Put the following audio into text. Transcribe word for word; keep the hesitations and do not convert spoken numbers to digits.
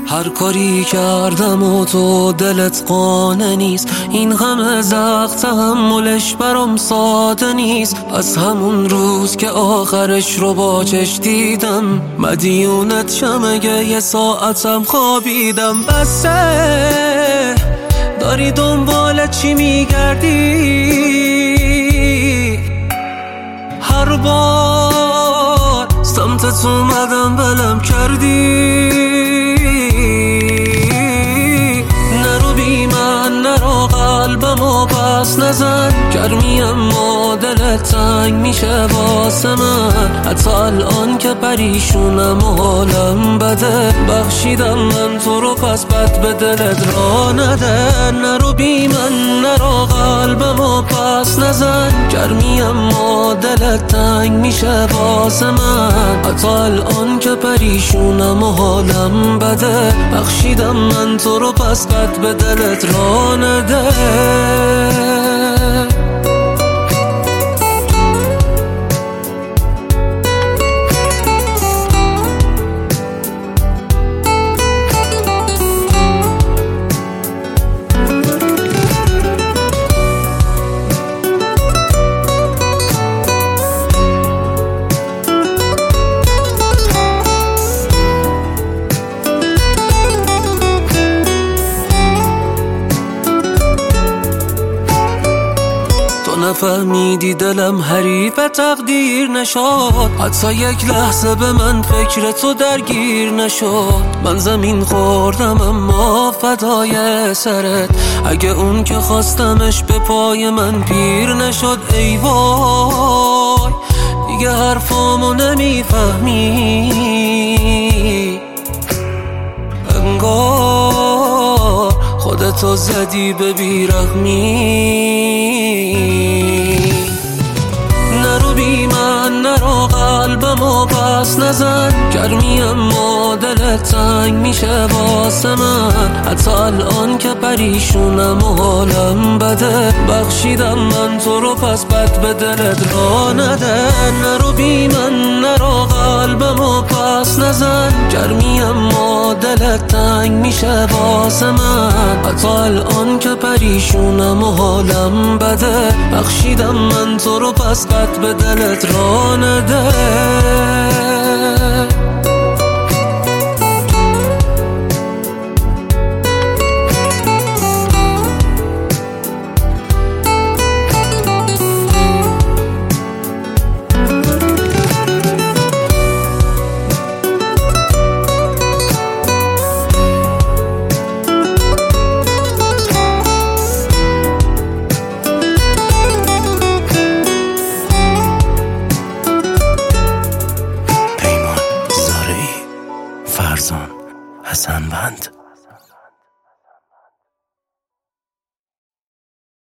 هر کاری کردم و تو دلت قانع نیست، این همه زخم تحملش برام ساده نیست. از همون روز که آخرش رو با چش دیدم مدیونت شم اگه یه ساعتم خوابیدم. بسه داری دنبال چی میگردی؟ هر بار سمتت اومدم بلم کردی. نرو بی من نرو قلبمو پس نزن، گرمی اما دلت تنگ میشه واسه من. حتی الان که پریشونم و حالم بده، بخشیدم من تو رو پس بد به دلت را نده. نرو بی من نرو قلبمو پس نزن، گرمی اما دلت تنگ میشه واسه من. حتی الان که پریشونم و حالم بده، بخشیدم من تو رو پس بد به دلت را نده. نفهمیدی دلم حریف تقدیر نشد، حتی یک لحظه به من فکر تو درگیر نشد. من زمین خوردم اما فدای سرت، اگه اون که خواستمش به پای من پیر نشد. ای وای دیگه حرفامو نمیفهمی، انگار خودتو زدی به بیرحمی. نرو بی من نرو قلبمو پس نزن، گرمی اما دلت تنگ میشه واسه من. حتی الان که پریشونم و حالم بده، بخشیدم من تو رو پس بد به دلت را نده. نرو بی من نرو قلبمو پس نزن، گرمی اما دلت تنگ میشه واسه من. حتی الان که پریشونم و حالم بده، بخشیدم من تو رو پس بد به دلت را نده. فرزان حسن بند